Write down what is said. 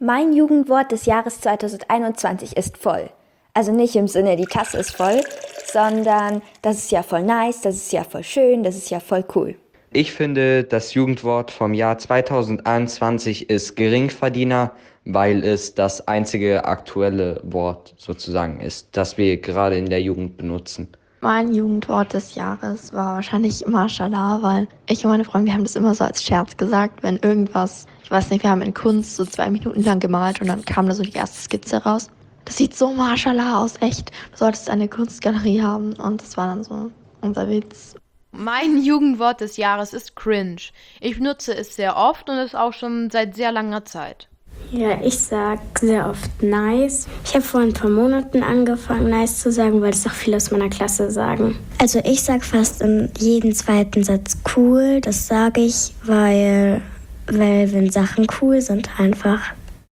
Mein Jugendwort des Jahres 2021 ist voll. Also nicht im Sinne, die Tasse ist voll, sondern das ist ja voll nice, das ist ja voll schön, das ist ja voll cool. Ich finde, das Jugendwort vom Jahr 2021 ist Geringverdiener, weil es das einzige aktuelle Wort sozusagen ist, das wir gerade in der Jugend benutzen. Mein Jugendwort des Jahres war wahrscheinlich Mashallah, weil ich und meine Freunde, wir haben das immer so als Scherz gesagt, wenn irgendwas, ich weiß nicht, wir haben in Kunst so 2 Minuten lang gemalt und dann kam da so die erste Skizze raus. Das sieht so Mashallah aus, echt. Du solltest eine Kunstgalerie haben und das war dann so unser Witz. Mein Jugendwort des Jahres ist cringe. Ich benutze es sehr oft und es auch schon seit sehr langer Zeit. Ja, ich sag sehr oft nice. Ich habe vor ein paar Monaten angefangen, nice zu sagen, weil das auch viele aus meiner Klasse sagen. Also ich sag fast in jedem zweiten Satz cool. Das sage ich, weil wenn Sachen cool sind einfach.